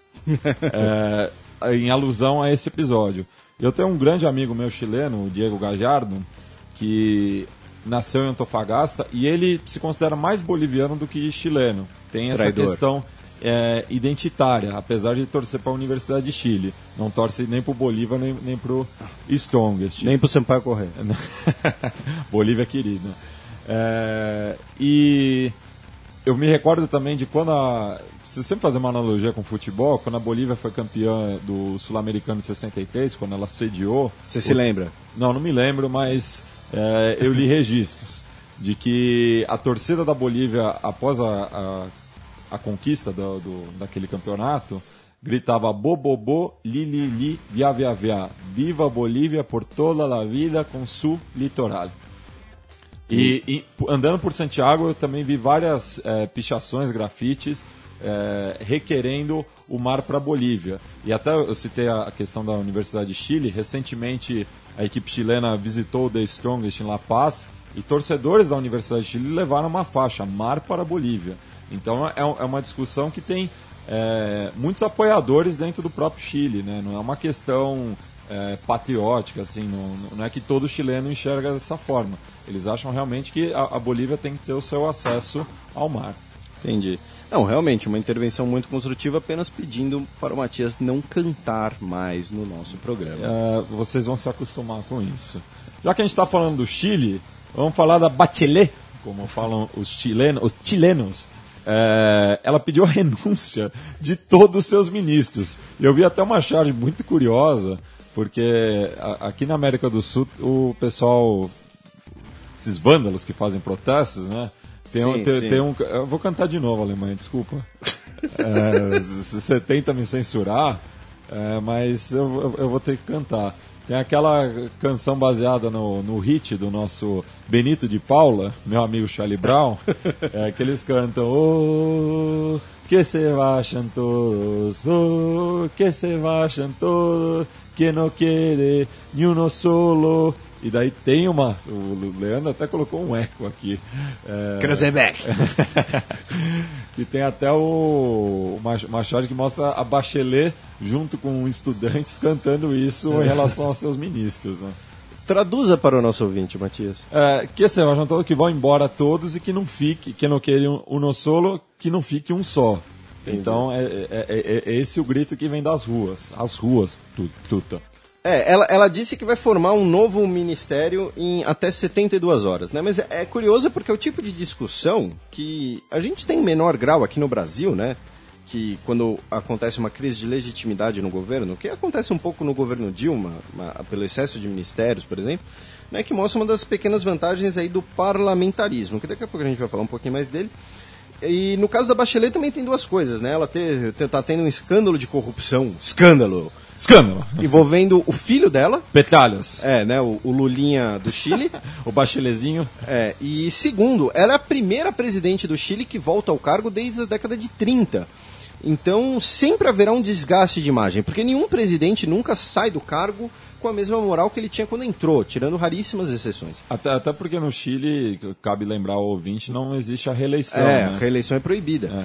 é, em alusão a esse episódio. Eu tenho um grande amigo meu chileno, o Diego Gajardo, que nasceu em Antofagasta e ele se considera mais boliviano do que chileno. Tem essa Traidor. questão é, identitária, apesar de torcer para a Universidade de Chile. Não torce nem para o Bolívar, nem, nem para o Strongest. Nem para o Sampaio Correia. Bolívia querida. É, e eu me recordo também de quando a... Se sempre fazer uma analogia com futebol, quando a Bolívia foi campeã do Sul-Americano de sessenta e três, quando ela sediou... Você o... se lembra? Não, não me lembro, mas é, eu li registros de que a torcida da Bolívia, após a, a, a conquista do, do, daquele campeonato, gritava Bobobô, li, li, li, via, via, via. Viva Bolívia por toda a vida com su litoral. E, e andando por Santiago eu também vi várias é, pichações, grafites, é, requerendo o mar para a Bolívia. E até eu citei a questão da Universidade de Chile. Recentemente a equipe chilena visitou o The Strongest em La Paz e torcedores da Universidade de Chile levaram uma faixa, mar para a Bolívia. Então é, é uma discussão que tem é, muitos apoiadores dentro do próprio Chile, né? Não é uma questão... É, patriótica, assim, não, não é que todo chileno enxerga dessa forma. Eles acham realmente que a, a Bolívia tem que ter o seu acesso ao mar. Entendi. Não, realmente, uma intervenção muito construtiva, apenas pedindo para o Matias não cantar mais no nosso programa. É, vocês vão se acostumar com isso. Já que a gente está falando do Chile, vamos falar da Bachelet, como falam os chilenos. Os chilenos. É, ela pediu a renúncia de todos os seus ministros. E eu vi até uma charge muito curiosa, porque aqui na América do Sul o pessoal, esses vândalos que fazem protestos, né? Tem, sim, um, tem, sim. tem um. Eu vou cantar de novo, Alemanha, desculpa. É, você tenta me censurar, é, mas eu, eu vou ter que cantar. Tem aquela canção baseada no, no hit do nosso Benito de Paula, meu amigo Charlie Brown, é, que eles cantam oh, que se vayan todos, oh, que se vayan todos, que no quede ni uno solo, E daí tem uma... O Leandro até colocou um eco aqui. É, Kreuzberg. que tem até o, o Machado que mostra a Bachelet junto com estudantes cantando isso em relação aos seus ministros, né? Traduza para o nosso ouvinte, Matias. É, que assim, nós todos que vão embora todos e que não fique, que não queiram um no solo, que não fique um só. Entendi. Então é, é, é, é esse o grito que vem das ruas. As ruas, tuta. É, ela, ela disse que vai formar um novo ministério em até setenta e duas horas, né? Mas é, é curioso porque é o tipo de discussão que a gente tem em menor grau aqui no Brasil, né? Que quando acontece uma crise de legitimidade no governo, que acontece um pouco no governo Dilma, uma, pelo excesso de ministérios, por exemplo, né, que mostra uma das pequenas vantagens aí do parlamentarismo, que daqui a pouco a gente vai falar um pouquinho mais dele. E no caso da Bachelet também tem duas coisas, né? Ela te, te, tá tendo um escândalo de corrupção, escândalo, escândalo, envolvendo o filho dela, Petralhas, é, né, o, o Lulinha do Chile, o Bachelezinho. É, e segundo, ela é a primeira presidente do Chile que volta ao cargo desde a década de trinta. Então, sempre haverá um desgaste de imagem, porque nenhum presidente nunca sai do cargo com a mesma moral que ele tinha quando entrou, tirando raríssimas exceções. Até, até porque no Chile, cabe lembrar ao ouvinte, não existe a reeleição. É, né? a reeleição é proibida. É.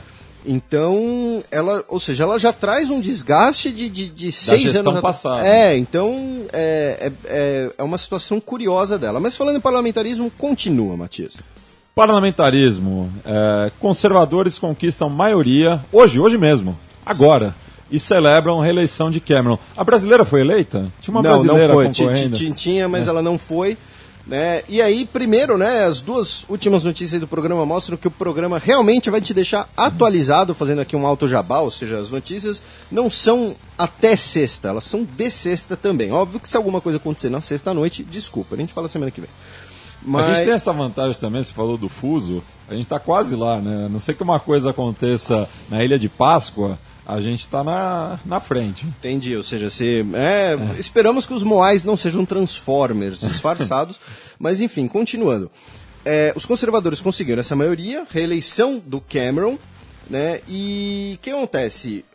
Então, ela, ou seja, ela já traz um desgaste de, de, de seis gestão anos passada. É, então é, é, é uma situação curiosa dela. Mas falando em parlamentarismo, continua, Matias. Parlamentarismo. É, conservadores conquistam maioria, hoje, hoje mesmo, agora, e celebram a reeleição de Cameron. A brasileira foi eleita? Tinha uma não, brasileira não foi. concorrendo? Tinha, mas é. ela não foi. Né? E aí, primeiro, né, as duas últimas notícias do programa mostram que o programa realmente vai te deixar atualizado, fazendo aqui um alto jabá, ou seja, as notícias não são até sexta, elas são de sexta também. Óbvio que se alguma coisa acontecer na sexta-noite, desculpa, a gente fala semana que vem. Mas... A gente tem essa vantagem também, você falou do fuso, a gente está quase lá, né? A não sei que uma coisa aconteça na Ilha de Páscoa, a gente está na, na frente. Entendi, ou seja, se, é, é. esperamos que os Moais não sejam Transformers disfarçados, mas enfim, continuando. É, os conservadores conseguiram essa maioria, reeleição do Cameron, né? E o que acontece?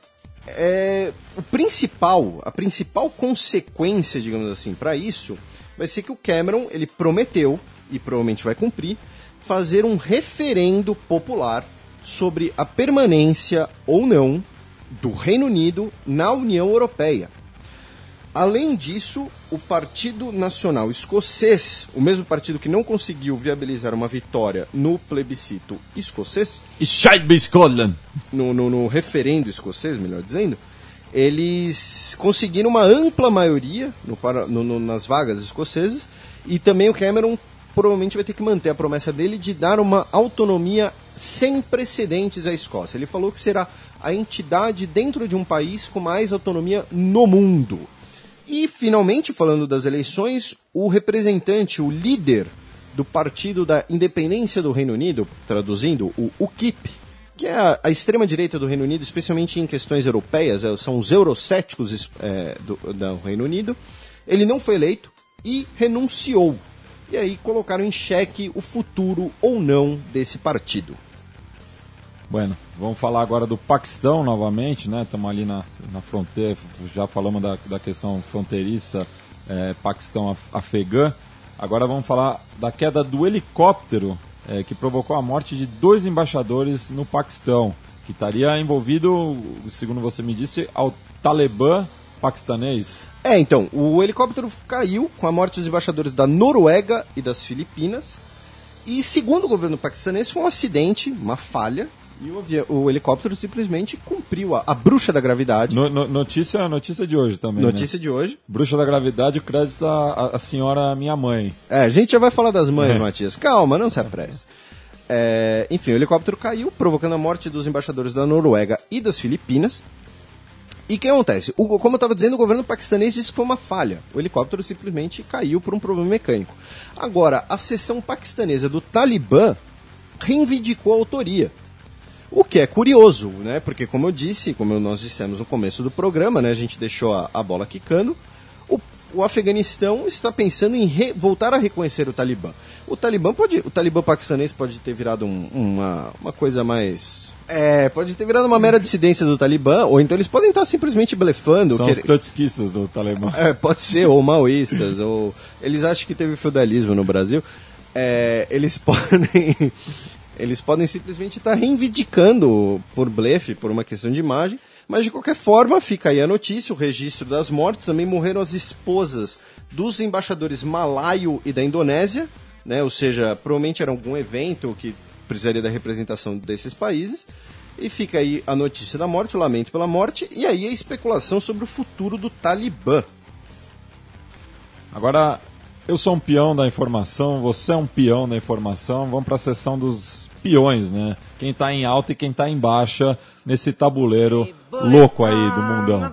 É, o principal, a principal consequência, digamos assim, para isso, vai ser que o Cameron, ele prometeu, e provavelmente vai cumprir, fazer um referendo popular sobre a permanência ou não do Reino Unido na União Europeia. Além disso, o Partido Nacional Escocês, o mesmo partido que não conseguiu viabilizar uma vitória no plebiscito escocês, Scotland. No, no, no referendo escocês, melhor dizendo, eles conseguiram uma ampla maioria no, no, no, nas vagas escocesas, e também o Cameron provavelmente vai ter que manter a promessa dele de dar uma autonomia sem precedentes à Escócia. Ele falou que será a entidade dentro de um país com mais autonomia no mundo. E, finalmente, falando das eleições, o representante, o líder do Partido da Independência do Reino Unido, traduzindo, o U K I P, que é a, a extrema-direita do Reino Unido, especialmente em questões europeias, são os eurocéticos é, do, do Reino Unido, ele não foi eleito e renunciou. E aí colocaram em xeque o futuro ou não desse partido. Bueno, vamos falar agora do Paquistão novamente, né? Estamos ali na, na fronteira, já falamos da, da questão fronteiriça é, Paquistão-Afegã. Agora vamos falar da queda do helicóptero é, que provocou a morte de dois embaixadores no Paquistão, que estaria envolvido, segundo você me disse, ao Talibã paquistanês. É, então, o helicóptero caiu com a morte dos embaixadores da Noruega e das Filipinas. E, segundo o governo paquistanês, foi um acidente, uma falha, e o, avião, o helicóptero simplesmente cumpriu a, a bruxa da gravidade. No, no, notícia, notícia de hoje também, Notícia né? de hoje. Bruxa da gravidade, o crédito à a senhora minha mãe. É, a gente já vai falar das mães, é. Matias. Calma, não se apresse. É, enfim, o helicóptero caiu, provocando a morte dos embaixadores da Noruega e das Filipinas. E o que acontece? O, como eu estava dizendo, o governo paquistanês disse que foi uma falha. O helicóptero simplesmente caiu por um problema mecânico. Agora, a seção paquistanesa do Talibã reivindicou a autoria. O que é curioso, né? Porque, como eu disse, como nós dissemos no começo do programa, né, a gente deixou a, a bola quicando, o o Afeganistão está pensando em re- voltar a reconhecer o Talibã. O Talibã pode, o Talibã paquistanês pode ter virado um, uma, uma coisa mais... É, pode ter virado uma mera dissidência do Talibã, ou então eles podem estar simplesmente blefando. São que... os trotskistas do Talibã. É, pode ser, ou maoístas, ou... Eles acham que teve feudalismo no Brasil. É, eles podem... Eles podem simplesmente estar reivindicando por blefe, por uma questão de imagem, mas de qualquer forma fica aí a notícia, o registro das mortes. Também morreram as esposas dos embaixadores malaio e da Indonésia, né? Ou seja, provavelmente era algum evento que precisaria da representação desses países. E fica aí a notícia da morte, o lamento pela morte, e aí a especulação sobre o futuro do Talibã. Agora, eu sou um peão da informação, você é um peão da informação, vamos para a sessão dos peões, né? Quem tá em alta e quem tá em baixa nesse tabuleiro louco aí do mundão.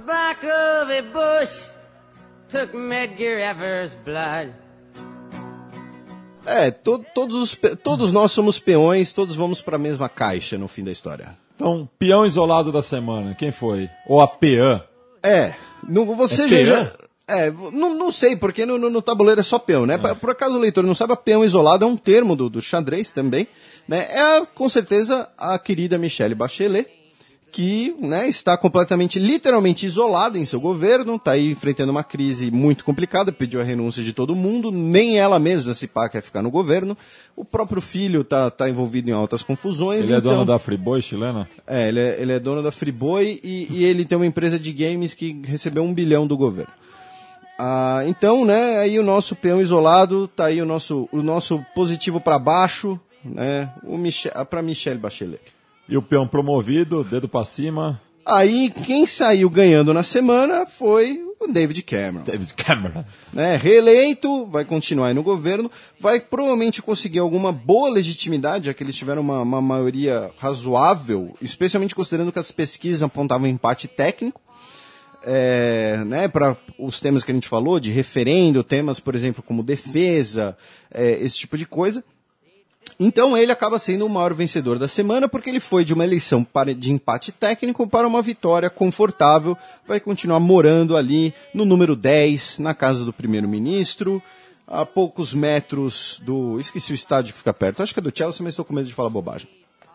É, to, todos, os, todos nós somos peões, todos vamos para a mesma caixa no fim da história. Então, peão isolado da semana, quem foi? Ou a peã? É, no, você É já... peã? já é, não, não sei, porque no, no, no tabuleiro é só peão, né? É. Por acaso o leitor não sabe, a peão isolado é um termo do, do xadrez também, né? É, com certeza, a querida Michelle Bachelet, que, né, está completamente, literalmente isolada em seu governo, está aí enfrentando uma crise muito complicada, pediu a renúncia de todo mundo, nem ela mesma, se pá, quer ficar no governo. O próprio filho está tá envolvido em altas confusões. Ele é então... dono da Friboi chilena? É, ele é, ele é dono da Friboi e, e ele tem uma empresa de games que recebeu um bilhão do governo. Ah, então, né, aí o nosso peão isolado, tá aí o nosso, o nosso positivo para baixo, né, o Michel, para Michelle Bachelet. E o peão promovido, dedo para cima? Aí quem saiu ganhando na semana foi o David Cameron. David Cameron. Né, reeleito, vai continuar aí no governo, vai provavelmente conseguir alguma boa legitimidade, já que eles tiveram uma, uma maioria razoável, especialmente considerando que as pesquisas apontavam empate técnico. É, né, para os temas que a gente falou, de referendo, temas, por exemplo, como defesa, é, esse tipo de coisa. Então ele acaba sendo o maior vencedor da semana, porque ele foi de uma eleição para, de empate técnico para uma vitória confortável, vai continuar morando ali no número dez, na casa do primeiro-ministro, a poucos metros do... Esqueci o estádio que fica perto, acho que é do Chelsea, mas estou com medo de falar bobagem.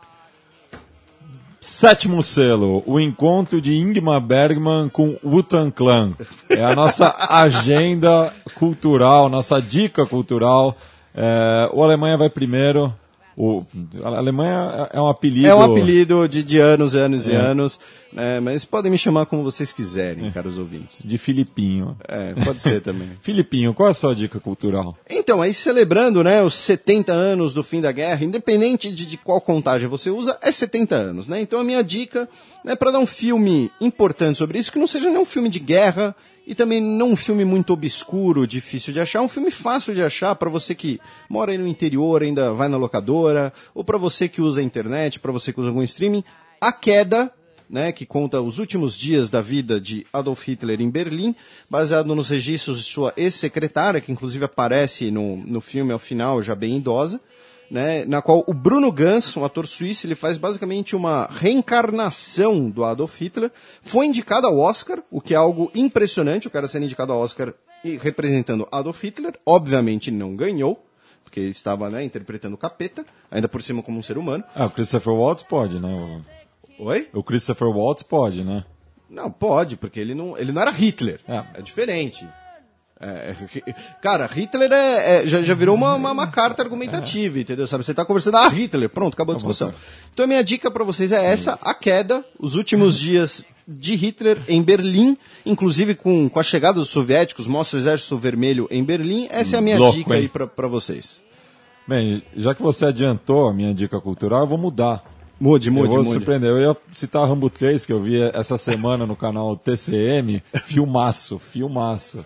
Sétimo selo, o encontro de Ingmar Bergman com Wu-Tang Clan. É a nossa agenda cultural, nossa dica cultural. É, o Alemanha vai primeiro. O, a Alemanha é um apelido... É um apelido de, de anos e anos é. e anos, né, mas podem me chamar como vocês quiserem, é. caros ouvintes. De Filipinho. É, pode ser também. Filipinho, qual é a sua dica cultural? Então, aí celebrando, né, os setenta anos do fim da guerra, independente de, de qual contagem você usa, é setenta anos, né? Então a minha dica é para dar um filme importante sobre isso, que não seja nem um filme de guerra e também não um filme muito obscuro, difícil de achar, um filme fácil de achar para você que mora aí no interior, ainda vai na locadora, ou para você que usa a internet, para você que usa algum streaming. A Queda, né, que conta os últimos dias da vida de Adolf Hitler em Berlim, baseado nos registros de sua ex-secretária, que inclusive aparece no, no filme ao final, já bem idosa, né, na qual o Bruno Ganz, um ator suíço, ele faz basicamente uma reencarnação do Adolf Hitler. Foi indicado ao Oscar, o que é algo impressionante, o cara sendo indicado ao Oscar e representando Adolf Hitler. Obviamente não ganhou, porque ele estava, né, interpretando o capeta, ainda por cima como um ser humano. Ah, o Christopher Waltz pode, né? O... Oi? O Christopher Waltz pode, né? Não, pode, porque ele não, ele não era Hitler. É, é diferente. É, cara, Hitler é, é, já, já virou uma, uma, uma carta argumentativa, entendeu? Sabe? Você tá conversando, ah, Hitler, pronto, acabou a discussão. Então a minha dica para vocês é essa, A Queda, os últimos dias de Hitler em Berlim, inclusive com, com a chegada dos soviéticos, mostra o Exército Vermelho em Berlim. Essa é a minha Louco, dica hein? aí para vocês. Bem, já que você adiantou a minha dica cultural, eu vou mudar. Mude, mude, eu vou mude. surpreender. Eu ia citar Rambo três, que eu vi essa semana no canal T C M. Filmaço, filmaço.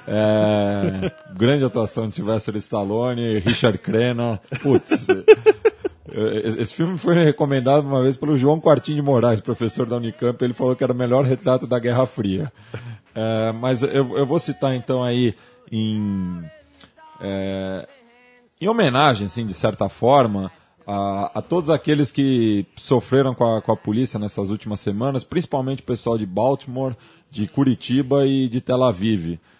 É, grande atuação de Sylvester Stallone, Richard Crenna. Putz, esse filme foi recomendado uma vez pelo João Quartim de Moraes, professor da Unicamp. Ele falou que era o melhor retrato da Guerra Fria. É, mas eu, eu vou citar então aí em, é, em homenagem, assim, de certa forma, A, a todos aqueles que sofreram com a, com a polícia nessas últimas semanas, principalmente o pessoal de Baltimore, de Curitiba e de Tel Aviv.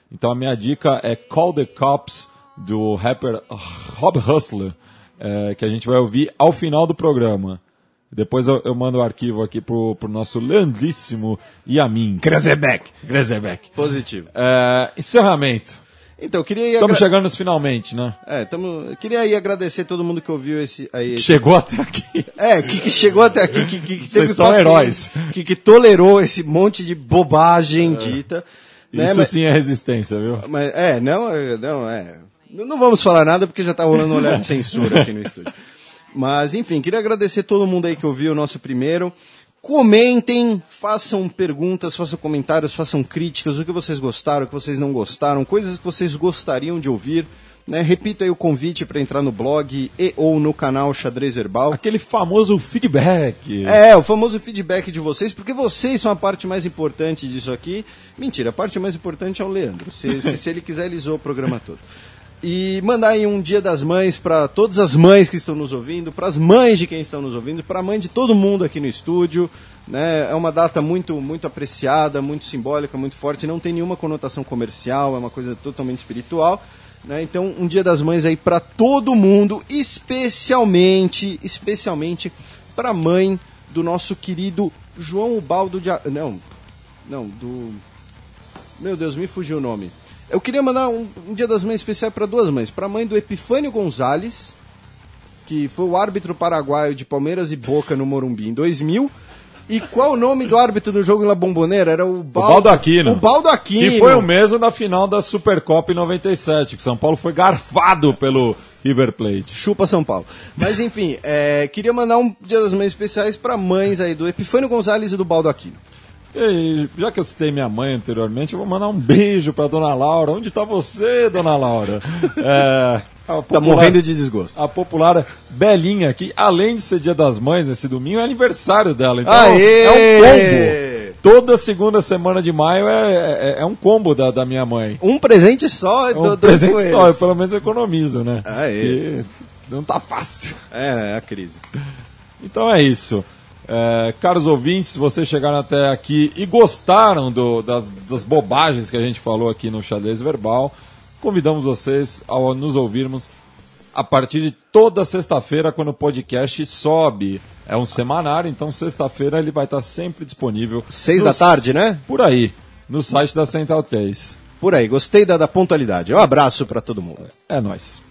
Então a minha dica é Call the Cops, do rapper Rob Hustler, é, que a gente vai ouvir ao final do programa. Depois eu, eu mando o arquivo aqui pro, pro nosso Leandríssimo Yamin. Krezebeck. Krezebeck. Positivo. É, encerramento. Então, eu queria ir Estamos agra... chegando nos finalmente, né? É, tamo... eu queria aí agradecer todo mundo que ouviu esse... Aí, esse... Chegou até aqui. É, que, que chegou até aqui, que, que, que Vocês são heróis. Que, que tolerou esse monte de bobagem é. dita. Né? Isso mas... sim é resistência, viu? Mas, é, não, não, é... Não vamos falar nada porque já tá rolando um olhar de censura aqui no estúdio. Mas, enfim, queria agradecer todo mundo aí que ouviu o nosso primeiro. Comentem, façam perguntas, façam comentários, façam críticas, o que vocês gostaram, o que vocês não gostaram, coisas que vocês gostariam de ouvir. Né? Repito aí o convite para entrar no blog e ou no canal Xadrez Verbal. Aquele famoso feedback. É, o famoso feedback de vocês, porque vocês são a parte mais importante disso aqui. Mentira, a parte mais importante é o Leandro. Se, se, se ele quiser, ele zoa o programa todo. E mandar aí um Dia das Mães para todas as mães que estão nos ouvindo, para as mães de quem estão nos ouvindo, para a mãe de todo mundo aqui no estúdio. Né? É uma data muito, muito apreciada, muito simbólica, muito forte, não tem nenhuma conotação comercial, é uma coisa totalmente espiritual. Né? Então, um Dia das Mães aí para todo mundo, especialmente, especialmente para a mãe do nosso querido João Ubaldo de... Não, não, do... Meu Deus, me fugiu o nome. Eu queria mandar um, um Dia das Mães especial para duas mães. Para a mãe do Epifânio Gonzalez, que foi o árbitro paraguaio de Palmeiras e Boca no Morumbi em dois mil. E qual o nome do árbitro do jogo em La Bombonera? Era o Baldo, o Baldo Aquino. O Baldo Aquino. Que foi o mesmo na final da Supercopa em noventa e sete, que São Paulo foi garfado pelo River Plate. Chupa São Paulo. Mas enfim, é, queria mandar um Dia das Mães especiais para mães aí do Epifânio Gonzalez e do Baldo Aquino. E já que eu citei minha mãe anteriormente, eu vou mandar um beijo pra Dona Laura. Onde tá você, Dona Laura? É, popular, tá morrendo de desgosto. A popular Belinha, que além de ser Dia das Mães nesse domingo, é aniversário dela. Então Aê! é um combo. Toda segunda semana de maio é, é, é um combo da, da minha mãe. Um presente só. É um do, presente dois só, eu pelo menos economizo, né? Aê! Porque não tá fácil. É, é a crise. Então é isso. É, caros ouvintes, se vocês chegaram até aqui e gostaram do, das, das bobagens que a gente falou aqui no Xadrez Verbal, convidamos vocês a nos ouvirmos a partir de toda sexta-feira, quando o podcast sobe. É um semanário, então sexta-feira ele vai estar sempre disponível. Seis no, da tarde, né? Por aí, no site da Central três. Por aí, gostei da, da pontualidade. Um abraço para todo mundo. É nóis.